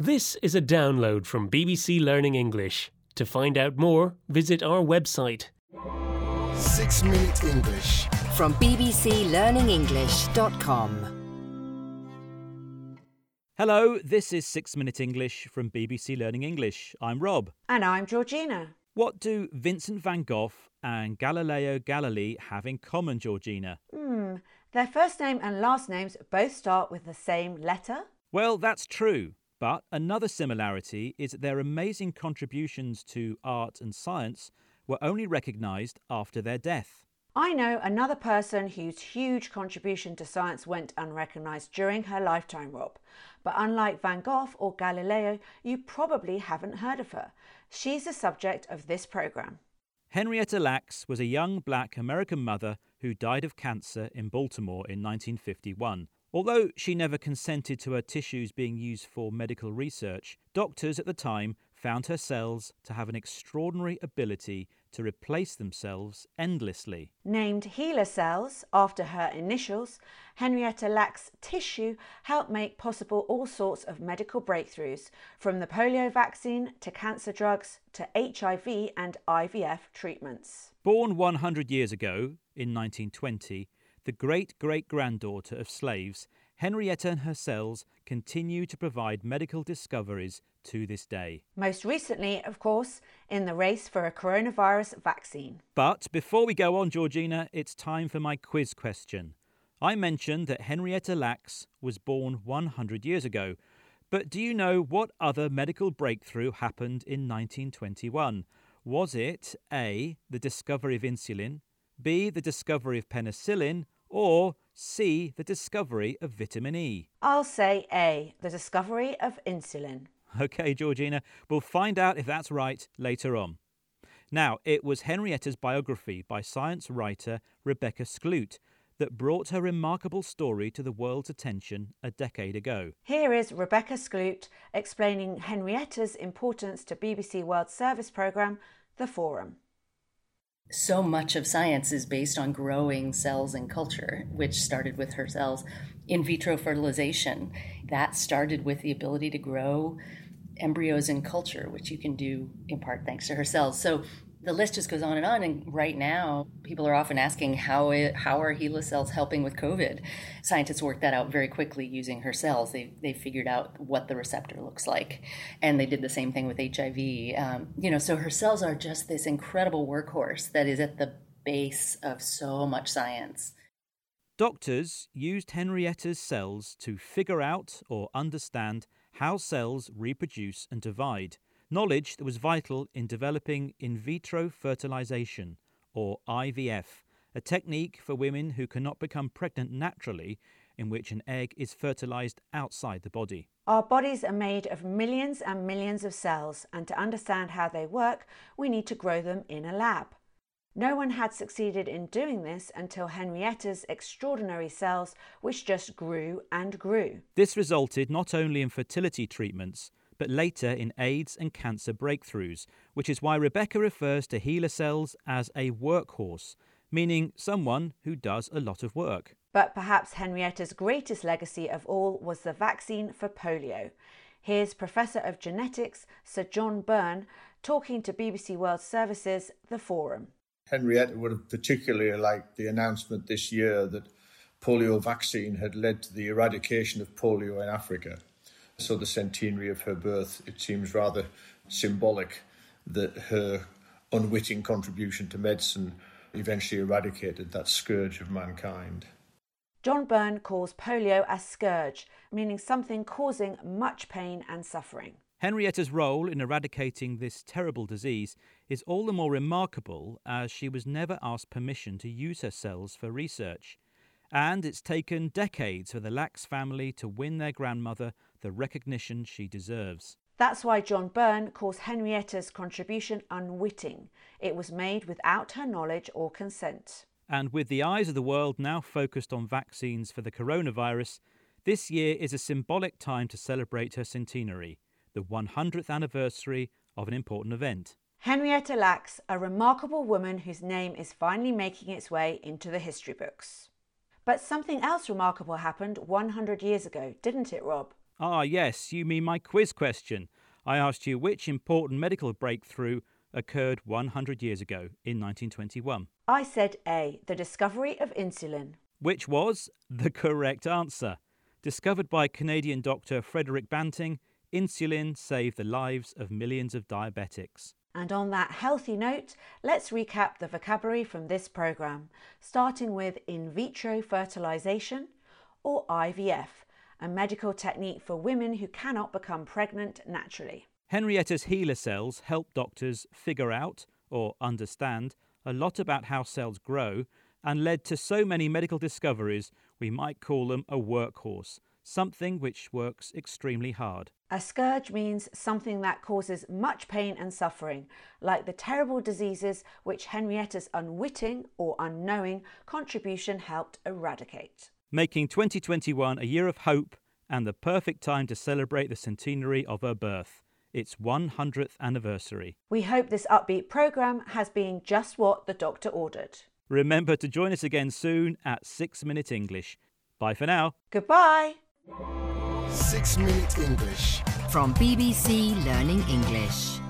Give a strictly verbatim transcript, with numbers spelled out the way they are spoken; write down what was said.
This is a download from B B C Learning English. To find out more, visit our website. Six Minute English from b b c learning english dot com. Hello, this is Six Minute English from B B C Learning English. I'm Rob. And I'm Georgina. What do Vincent van Gogh and Galileo Galilei have in common, Georgina? Hmm, their first name and last names both start with the same letter? Well, that's true. But another similarity is that their amazing contributions to art and science were only recognised after their death. I know another person whose huge contribution to science went unrecognised during her lifetime, Rob. But unlike Van Gogh or Galileo, you probably haven't heard of her. She's the subject of this programme. Henrietta Lacks was a young black American mother who died of cancer in Baltimore in nineteen fifty-one. Although she never consented to her tissues being used for medical research, doctors at the time found her cells to have an extraordinary ability to replace themselves endlessly. Named HeLa cells after her initials, Henrietta Lacks' tissue helped make possible all sorts of medical breakthroughs, from the polio vaccine to cancer drugs to H I V and I V F treatments. Born one hundred years ago, in nineteen twenty, the great-great-granddaughter of slaves, Henrietta and her cells continue to provide medical discoveries to this day. Most recently, of course, in the race for a coronavirus vaccine. But before we go on, Georgina, it's time for my quiz question. I mentioned that Henrietta Lacks was born one hundred years ago, but do you know what other medical breakthrough happened in nineteen twenty-one? Was it A, the discovery of insulin, B, the discovery of penicillin, or C, the discovery of vitamin E? I'll say A, the discovery of insulin. OK, Georgina, we'll find out if that's right later on. Now, it was Henrietta's biography by science writer Rebecca Skloot that brought her remarkable story to the world's attention a decade ago. Here is Rebecca Skloot explaining Henrietta's importance to B B C World Service programme, The Forum. So much of science is based on growing cells in culture, which started with her cells. In vitro fertilization, that started with the ability to grow embryos in culture, which you can do in part thanks to her cells. So the list just goes on and on. And right now, people are often asking, how it, how are HeLa cells helping with COVID? Scientists worked that out very quickly using her cells. They they figured out what the receptor looks like. And they did the same thing with H I V. Um, you know, so her cells are just this incredible workhorse that is at the base of so much science. Doctors used Henrietta's cells to figure out or understand how cells reproduce and divide. Knowledge that was vital in developing in vitro fertilization, or I V F, a technique for women who cannot become pregnant naturally, in which an egg is fertilized outside the body. Our bodies are made of millions and millions of cells, and to understand how they work, we need to grow them in a lab. No one had succeeded in doing this until Henrietta's extraordinary cells, which just grew and grew. This resulted not only in fertility treatments, but later in AIDS and cancer breakthroughs, which is why Rebecca refers to HeLa cells as a workhorse, meaning someone who does a lot of work. But perhaps Henrietta's greatest legacy of all was the vaccine for polio. Here's Professor of Genetics Sir John Byrne talking to B B C World Service's The Forum. Henrietta would have particularly liked the announcement this year that polio vaccine had led to the eradication of polio in Africa. So the centenary of her birth, it seems rather symbolic that her unwitting contribution to medicine eventually eradicated that scourge of mankind. John Byrne calls polio a scourge, meaning something causing much pain and suffering. Henrietta's role in eradicating this terrible disease is all the more remarkable as she was never asked permission to use her cells for research. And it's taken decades for the Lacks family to win their grandmother the recognition she deserves. That's why John Byrne calls Henrietta's contribution unwitting. It was made without her knowledge or consent. And with the eyes of the world now focused on vaccines for the coronavirus, this year is a symbolic time to celebrate her centenary, the one hundredth anniversary of an important event. Henrietta Lacks, a remarkable woman whose name is finally making its way into the history books. But something else remarkable happened one hundred years ago, didn't it, Rob? Ah, yes, you mean my quiz question. I asked you which important medical breakthrough occurred one hundred years ago in nineteen twenty-one. I said A, the discovery of insulin. Which was the correct answer. Discovered by Canadian doctor Frederick Banting, insulin saved the lives of millions of diabetics. And on that healthy note, let's recap the vocabulary from this programme, starting with in vitro fertilisation, or I V F, a medical technique for women who cannot become pregnant naturally. Henrietta's HeLa cells help doctors figure out, or understand, a lot about how cells grow and led to so many medical discoveries we might call them a workhorse, something which works extremely hard. A scourge means something that causes much pain and suffering, like the terrible diseases which Henrietta's unwitting or unknowing contribution helped eradicate. Making twenty twenty-one a year of hope and the perfect time to celebrate the centenary of her birth, its one hundredth anniversary. We hope this upbeat programme has been just what the doctor ordered. Remember to join us again soon at six minute English. Bye for now. Goodbye. Six Minute English. From B B C Learning English.